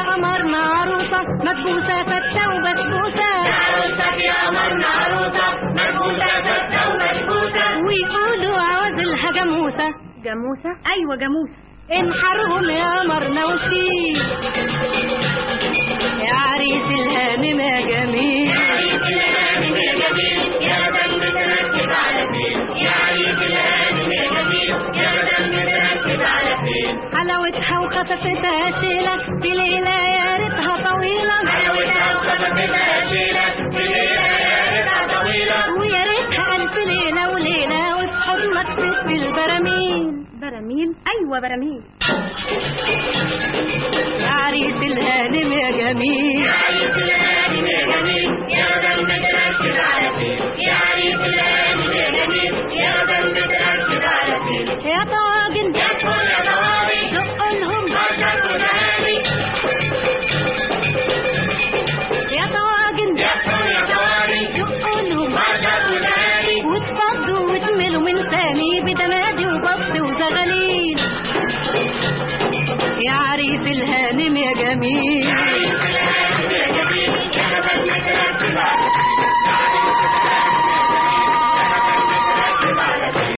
قمرنا عروسة مكبوسة فتة وبسبوسة. يا عروستك يا قمرنا عروسة مكبوسة فتة وبسبوسة. ويقولوا عوزلها جاموسة. جاموسة؟ أيوة جاموسة. انحرهم يا قمرنا وشيل يا عريس الهانم يا جميل. يا عريس الهانم يا جميل يا دم متركب على فين. يا عريس الهانم يا جميل يا دم متركب على فين. حلاوتها وخففتها شيلة في ليلة يا ريتها طويلة. حلاوتها وخففتها شيلة في ليلة يا ريتها طويلة. ويا ريتها ألف ليلة وليلة وفي حضنك في البراميل. براميل؟ أيوة براميل. يا عريس الهانم يا جميل. يا عريس الهانم يا جميل يا دم متركب على فين. يا عريس الهانم يا جميل يا دم متركب على فين. يا طواجن يا فول يا طواري دقوا لهم مرشد ودهاني. يا طواجن يا فول يا طواري دقوا لهم مرشد ودهاني. وتفضوا وتملوا من ثاني بدنادي وبط وزغاليل. يا عريس الهانم يا جميل. يا عريس